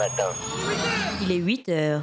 matin. Il est 8 heures.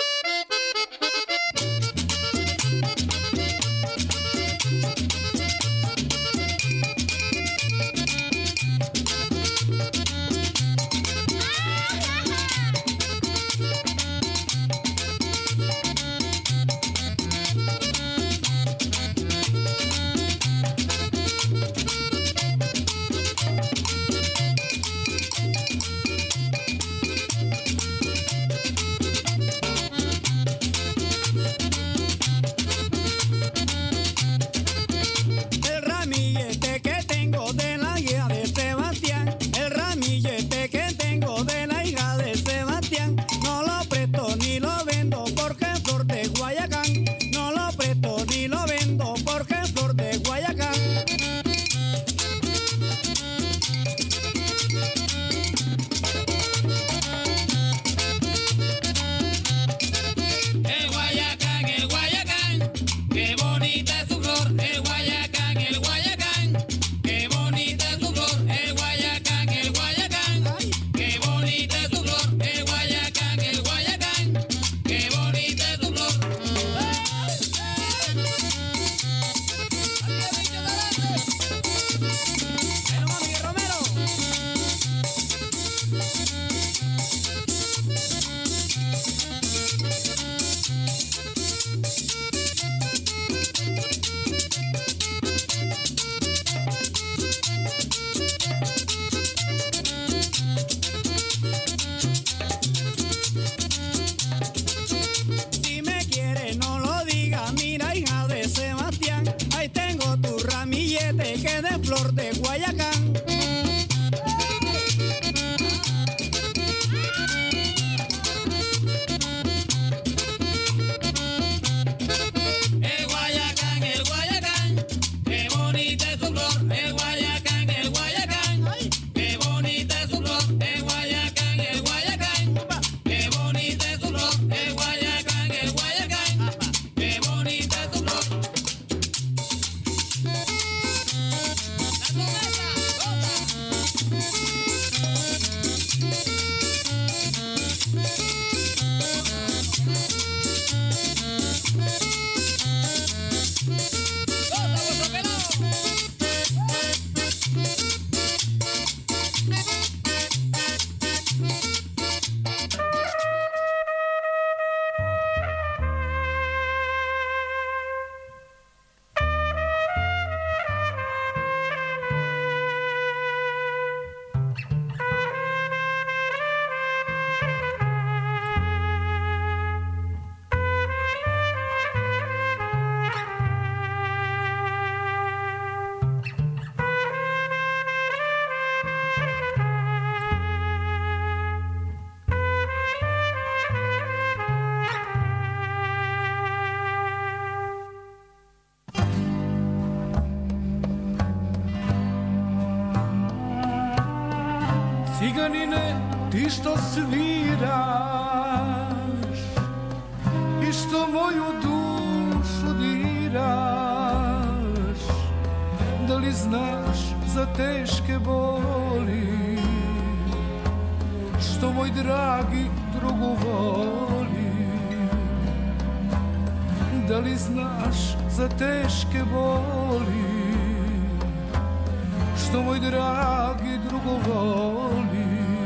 Ciganine, ti što sviraš i što moju dušu diraš, da li znaš za teške boli što moj dragi drugu voli? Da li znaš za teške boli što moj dragi drugo voli?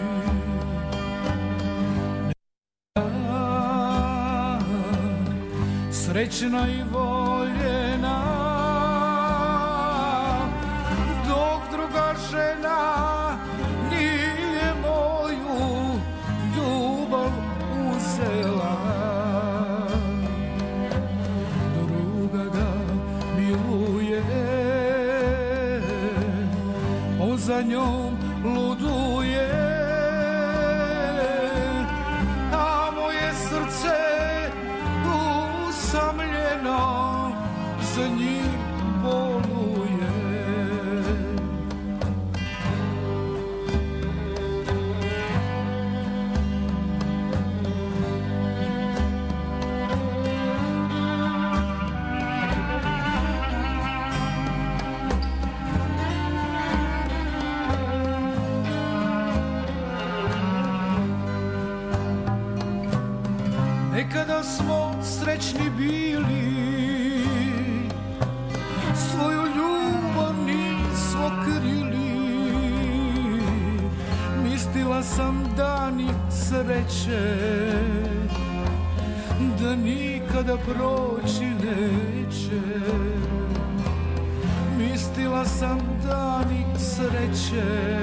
Srećna i voljena, dok druga žena nije moju ljubav uzela. Druga ga miluje, on za njom luduje, a moje srce usamljeno za njim boluje. kada smo srećni bili, svoju ljubav nismo krili. Mislila sam dani sreće da nikada proći neće. Mislila sam dani sreće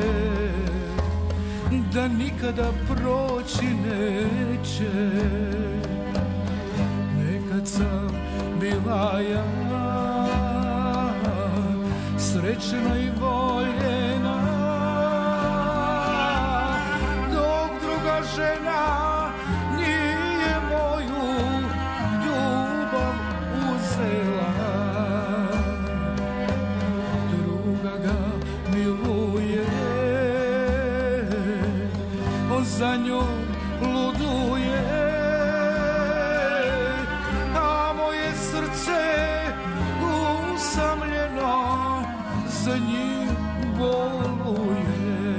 da nikada proći neće. Nekad sam bila ja srećna i voljena, dok druga žena nije moju ljubav uzela. Druga ga miluje, on za njom luduje, a moje srce usamljeno za njim boluje.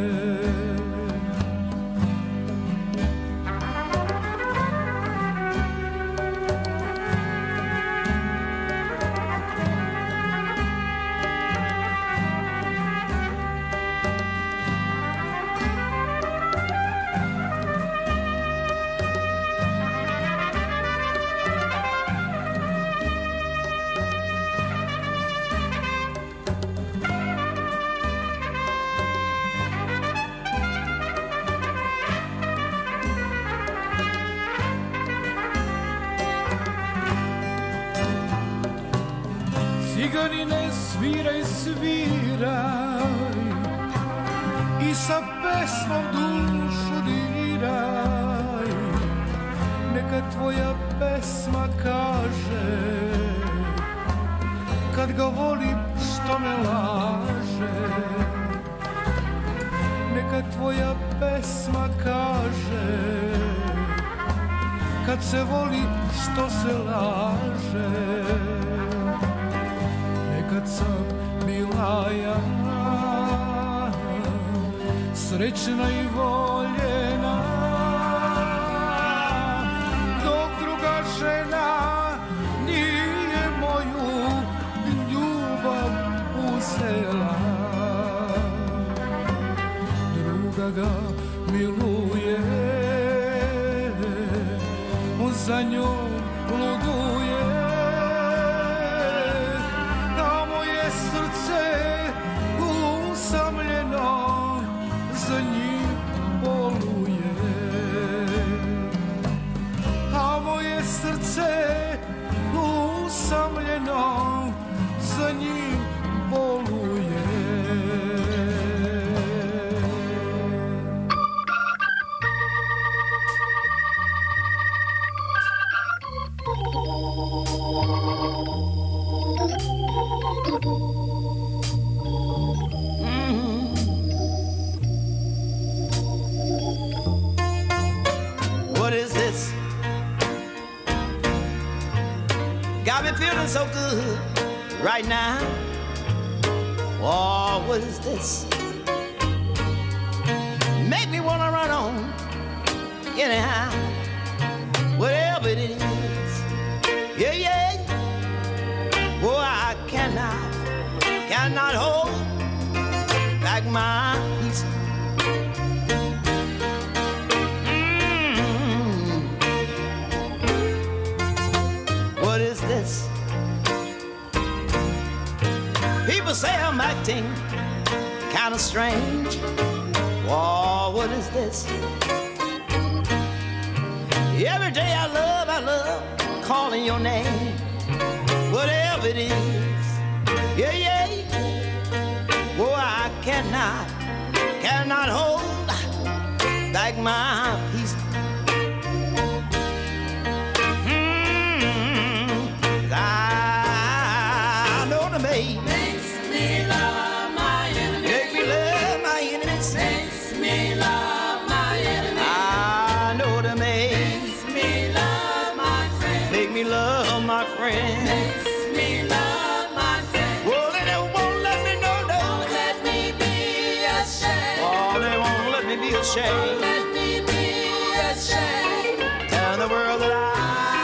Ciganine sviraj, sviraj i sa pesmom dušu diraj. Neka tvoja pesma kaže kad ga volim što me laže. Neka tvoja pesma kaže kad se voli što se laže. Kad sam bila ja srećna i voljena, dok druga žena nije moju ljubav uzela. Druga ga miluje, on za njom luduje, usamljeno za njim boluje, a moje srce usamljeno za njim boluje. Feeling so good right now. Oh, what is this? Make me wanna run on anyhow, whatever it is. Yeah, yeah. Oh, I cannot hold back my peace. What is this? People say I'm acting kind of strange. Oh, what is this? Every day I love calling your name. Whatever it is, yeah, yeah. Oh, I cannot hold back my peace. I know the maid makes me love my enemies. Make me love my enemies. Makes me love my enemies. I know the maid makes me love my friends. Make me love my friends. Makes me love my friends. Well, they won't let me know, no. Won't let me be ashamed. Oh, they won't let me be ashamed. Won't let me be ashamed. Tell the world that I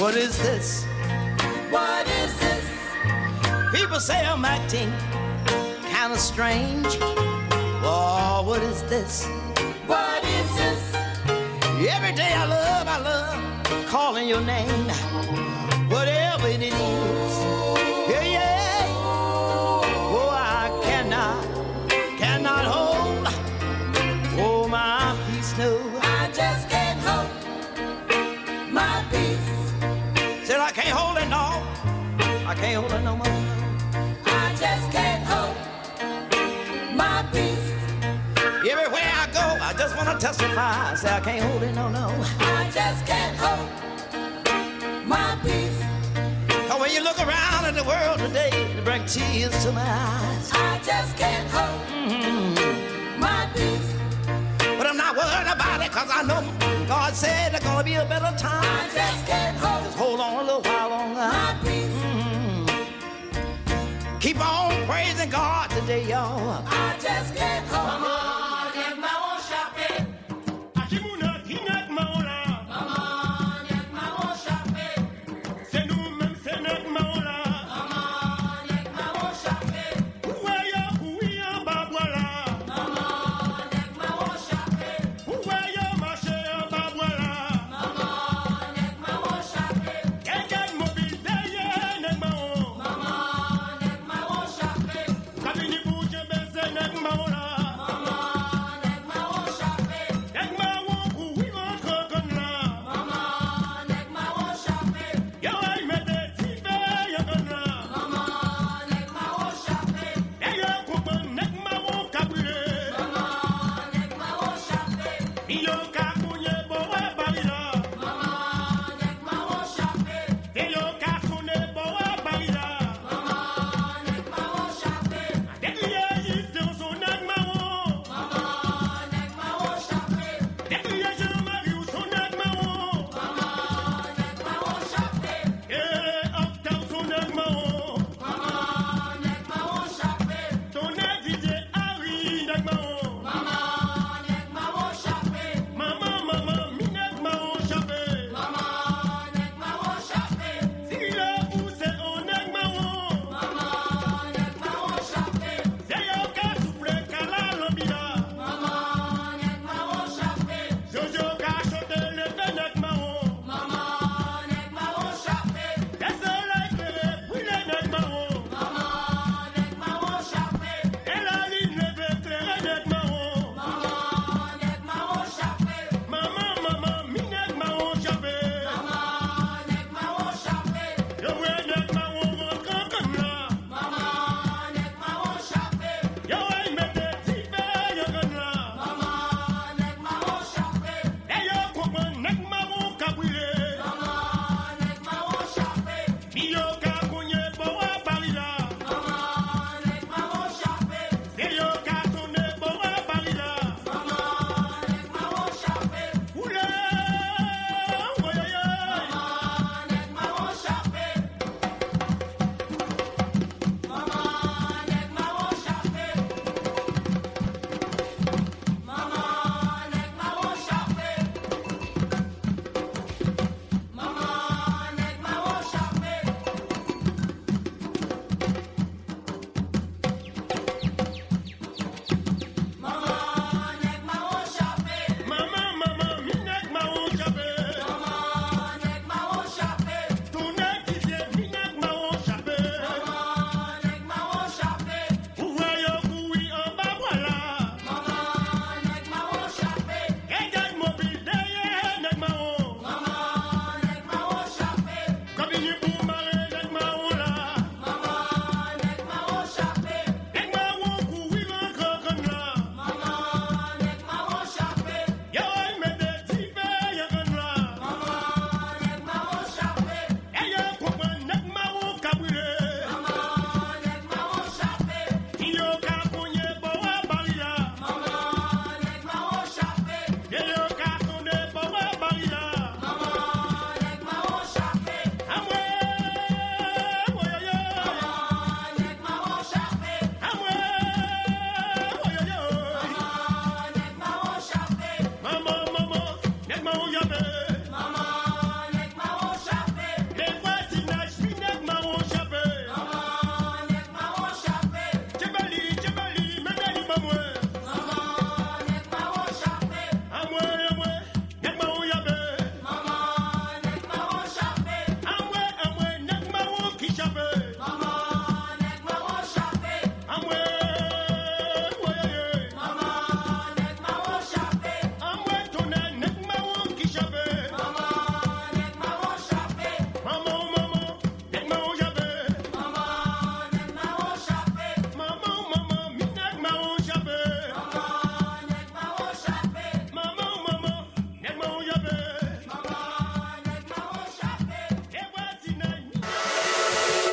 What is this? What is this? People say I'm acting kind of strange. Oh, what is this? What is this? Every day I love calling your name. Whatever it is. Yeah, yeah. Oh, I cannot hold. Oh, my peace, no. I just can't hold my peace. Said I can't hold it, no. I can't hold it no more. I just can't hold my peace. Everywhere I go, I just want to testify. Say I can't hold it, no. I just can't hold my peace. Cause when you look around at the world today, it brings tears to my eyes. I just can't hold my peace. But I'm not worried about it, cause I know God said there's gonna be a better time. I just can't hold. Just hold on a little while longer. My peace. Keep on praising God today, y'all. I just can't hold. Maman, y'a que maman chapé. Achimouna, kinak maola. Maman, y'a que maman chapé. C'est nous-mêmes, c'est notre maola. Maman, y'a que maman chapé. Ouaya, babwala. Maman, y'a que maman chapé. Ouaya, marché, babwala. Maman, y'a que maman chapé. Quelqu'un mobile derrière, n'est maman. Maman, y'a que maman chapé. Kabini bouche, c'est notre maola. Maman.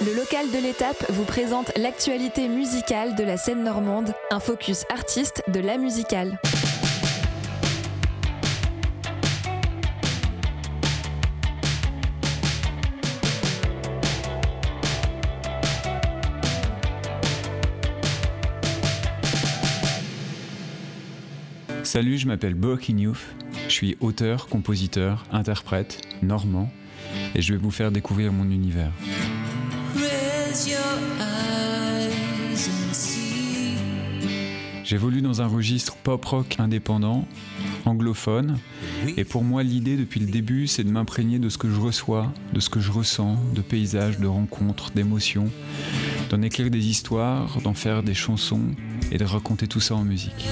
Le local de l'étape vous présente l'actualité musicale de la scène normande, un focus artiste de la musicale. Salut, je m'appelle Boakin Youth, je suis auteur, compositeur, interprète, normand, et je vais vous faire découvrir mon univers. J'évolue dans un registre pop-rock indépendant, anglophone, et pour moi l'idée depuis le début c'est de m'imprégner de ce que je reçois, de ce que je ressens, de paysages, de rencontres, d'émotions, d'en écrire des histoires, d'en faire des chansons et de raconter tout ça en musique.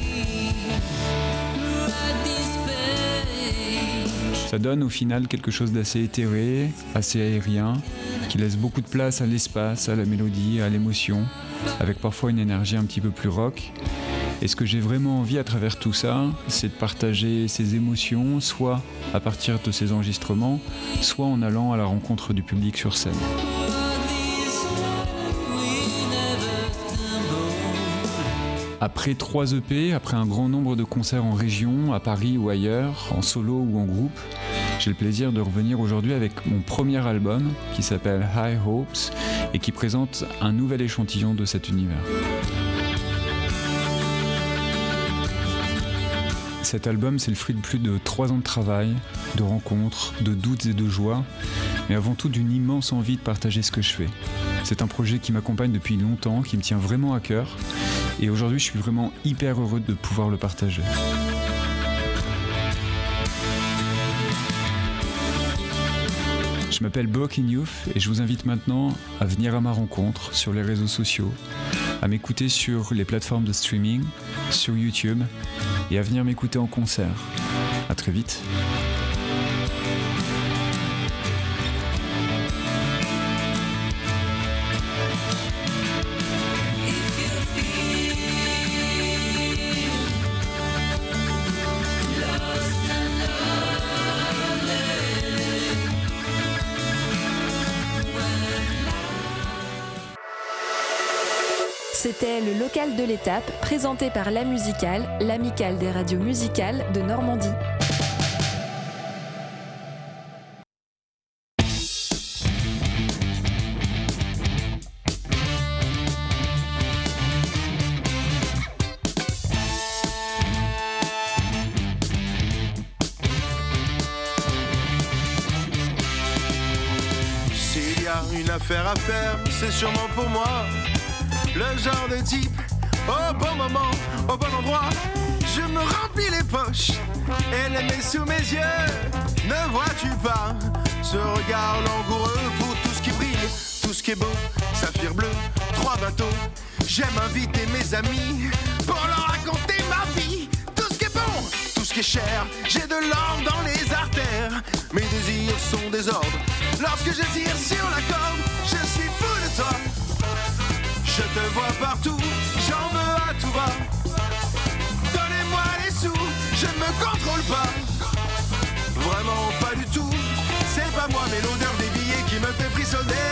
Ça donne au final quelque chose d'assez éthéré, assez aérien, qui laisse beaucoup de place à l'espace, à la mélodie, à l'émotion, avec parfois une énergie un petit peu plus rock. Et ce que j'ai vraiment envie à travers tout ça, c'est de partager ces émotions, soit à partir de ces enregistrements, soit en allant à la rencontre du public sur scène. Après 3 EP, après un grand nombre de concerts en région, à Paris ou ailleurs, en solo ou en groupe, j'ai le plaisir de revenir aujourd'hui avec mon premier album qui s'appelle High Hopes et qui présente un nouvel échantillon de cet univers. Cet album, c'est le fruit de plus de 3 ans de travail, de rencontres, de doutes et de joies, mais avant tout d'une immense envie de partager ce que je fais. C'est un projet qui m'accompagne depuis longtemps, qui me tient vraiment à cœur, et aujourd'hui je suis vraiment hyper heureux de pouvoir le partager. Je m'appelle Boakin Youth et je vous invite maintenant à venir à ma rencontre sur les réseaux sociaux, à m'écouter sur les plateformes de streaming, sur YouTube et à venir m'écouter en concert. À très vite. C'était le local de l'étape, présenté par La Musicale, l'amicale des radios musicales de Normandie. S'il y a une affaire à faire, c'est sûrement pour moi. Le genre de type, au bon moment, au bon endroit. Je me remplis les poches et les mets sous mes yeux. Ne vois-tu pas ce regard langoureux pour tout ce qui brille, tout ce qui est beau, saphir bleu, 3 bateaux. J'aime inviter mes amis pour leur raconter ma vie. Tout ce qui est bon, tout ce qui est cher. J'ai de l'or dans les artères. Mes désirs sont désordres. Lorsque je tire sur la corde, je suis fou de toi. Je te vois partout, j'en veux à tout va. Donnez-moi les sous, je ne me contrôle pas. Vraiment pas du tout. C'est pas moi mais l'odeur des billets qui me fait frissonner.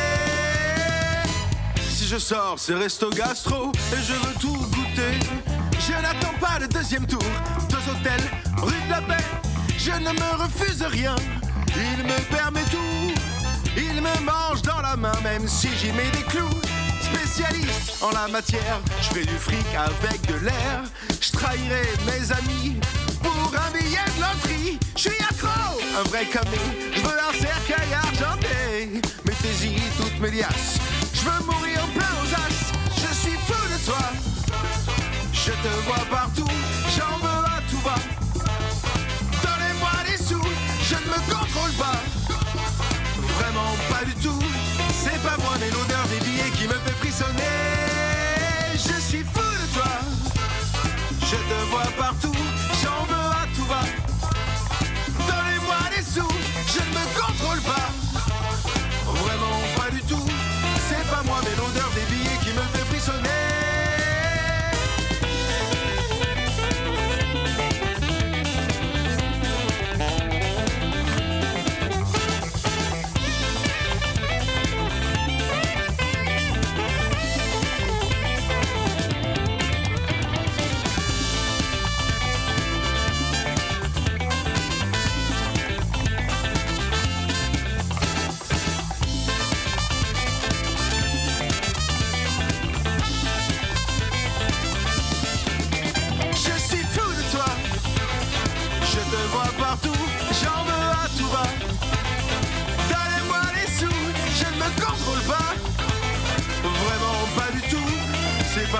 Si je sors c'est resto gastro et je veux tout goûter. Je n'attends pas le 2e tour. 2 hôtels, rue de la Paix. Je ne me refuse rien. Il me permet tout. Il me mange dans la main même si j'y mets des clous. Spécialiste en la matière, je fais du fric avec de l'air. Je trahirai mes amis pour un billet de loterie. Je suis accro, un vrai camé. Je veux un cercueil argenté. Mettez-y toutes mes liasses. Je veux mourir plein aux as. Je suis fou de toi. Je te vois partout. J'en veux à tout va. Donnez-moi des sous. Je ne me contrôle pas. Vraiment pas du tout. C'est pas moi mais l'odeur des billets qui me fait frissonner. Je suis fou de toi. Je te vois partout. J'en veux à tout va. Donnez-moi des sous. Je ne me contrôle pas. Vraiment pas du tout. C'est pas moi mais l'odeur des billets qui me fait frissonner.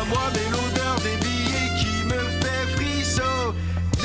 à moi, mais l'odeur des billets qui me fait frissonner.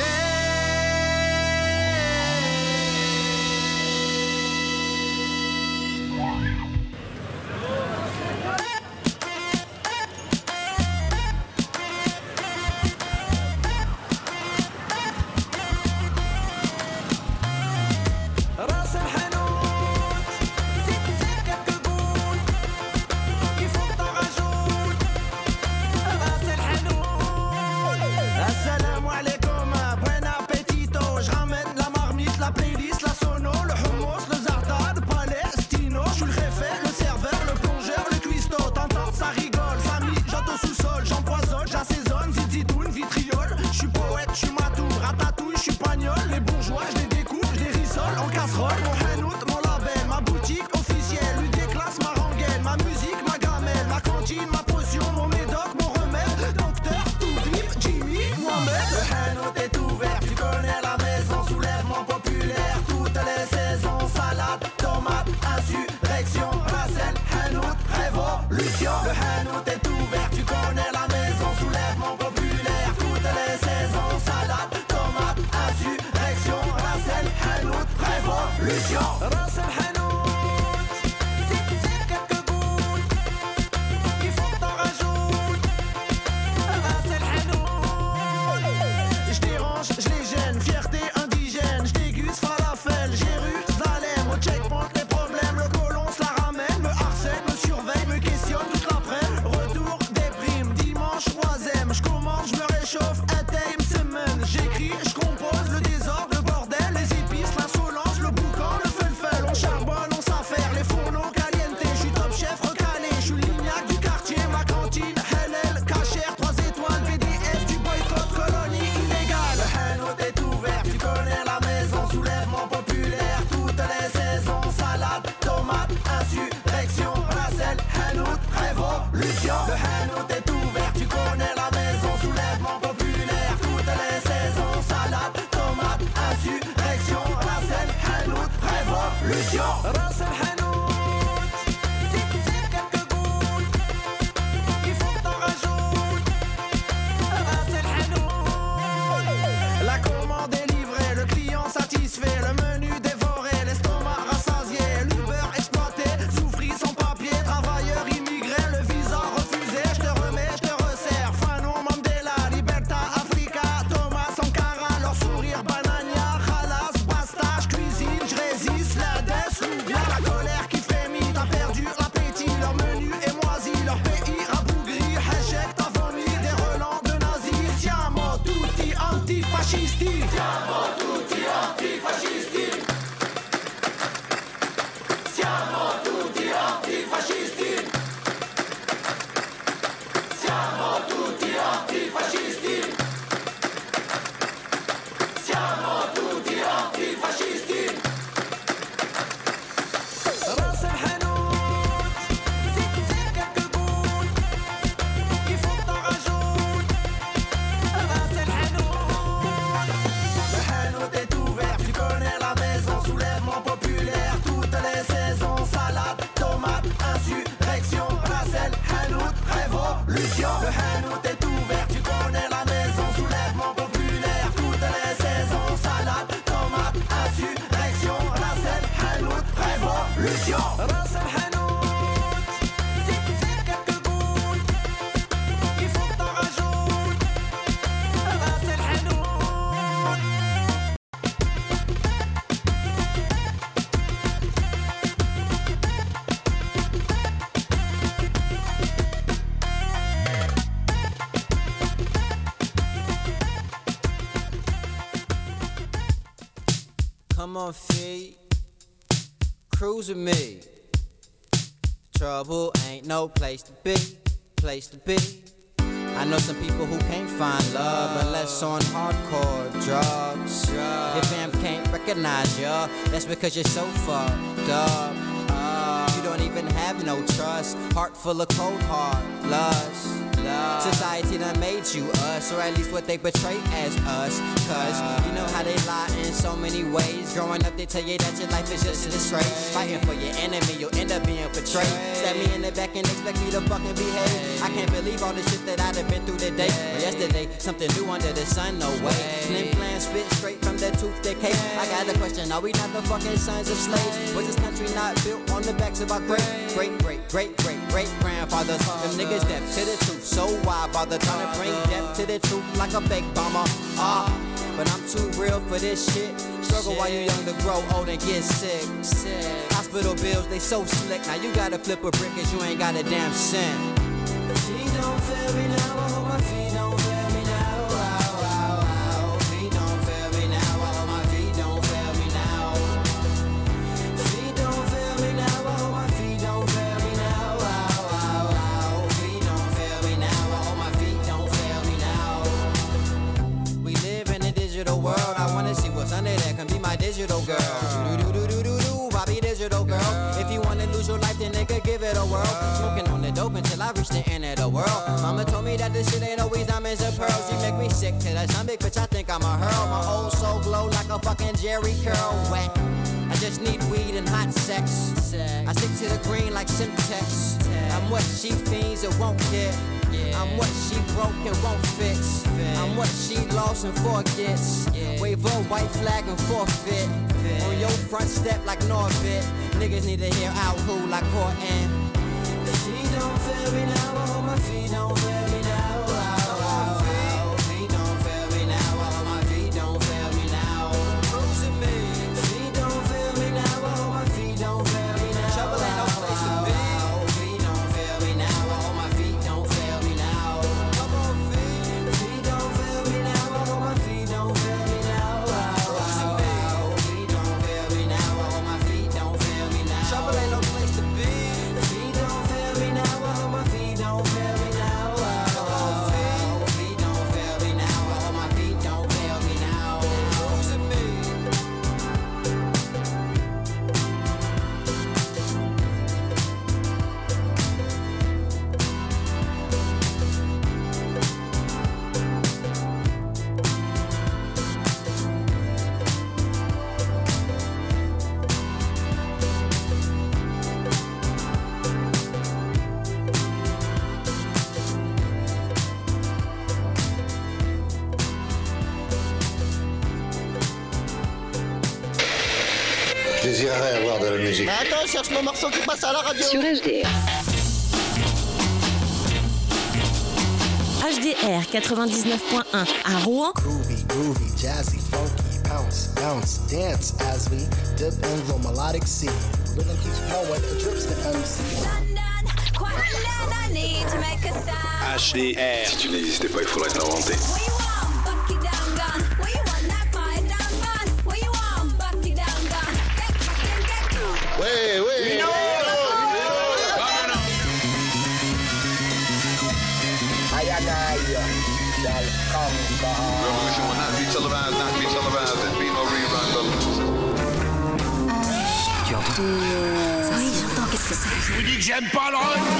Come on, feet, cruise with me. Trouble ain't no place to be, place to be. I know some people who can't find love unless on hardcore drugs. If fam can't recognize ya, that's because you're so fucked up. You don't even have no trust, heart full of cold hard lust. Society done made you us, or at least what they portray as us. Cause you know how they lie in so many ways. Growing up they tell you that your life is just a disgrace. Fighting for your enemy, you'll end up being betrayed. Stab me in the back and expect me to fucking behave. I can't believe all the shit that I'd have been through today. But yesterday, something new under the sun, no way. Slim plan spit straight from the tooth decay. I got a question, are we not the fucking sons of slaves? Was this country not built on the backs of our great grandfathers? Them niggas deaf to the truth, so why bother trying to bring death to the truth like a fake bomber? But I'm too real for this shit. Struggle while you young to grow old and get sick. Hospital bills, they so slick. Now you gotta flip a brick cause you ain't got a damn cent. Feet don't fail me now, I hope my feet don't fail me now. Feet don't fail me now, I hope my feet don't fail me now. Feet don't fail me now, I hope my feet don't fail me now. Feet don't fail me now, I hope my feet don't fail me now. We live in a digital world, I wanna see what's under there, can be my digital girl. Bobby digital girl. If you wanna lose your life, then nigga give it a whirl. Smoking on the dope until I reach the end of the world. Mama told me that this shit ain't always diamonds and pearls. She make me sick to the stomach, bitch, I think I'm a hurl. My old soul glow like a fucking Jerry curl. Wet. I just need weed and hot sex. I stick to the green like Simtex. I'm what she fiends and won't get. I'm what she broke and won't fix. I'm what she lost and forgets. Wave a white flag and forfeit. On your front step like Norbit. Niggas need to hear out who like Horton. Feet don't fail me now, I hope my feet don't fail me now. Feet don't fail me now, I hope my feet don't fail me now. Who's it me? Feet don't fail me now, I hope my feet don't fail me now. Trouble ain't no place to be. Feet don't fail me now, I hope my feet don't fail me now. Come on, feet. Feet don't fail me now, I hope my feet don't fail me now. Who's it me? Feet don't fail me now, I hope my feet don't fail me now. Trouble ain't no place to be. Feet don't fail me now, I hope my feet don't fail me now. Come on, feet. Feet don't fail me now, I hope my feet don't fail me now. Who's it me? Je désirerais avoir de la musique. Mais attends, cherche mon morceau qui passe à la radio. Sur HDR. HDR 99.1 à Rouen. Groovy, jazzy, funky, bounce, bounce, dance as we dip in the melodic sea. Rhythm keeps flowing, it drips the MC. HDR. Si tu n'existais pas, il faudrait t'inventer. Ouais, ouais. No. Revolution will not be televised, not be televised, and be no rerun. Tu entends? Oui, j'entends. Qu'est-ce que c'est? Je vous dis que j'aime pas le rock.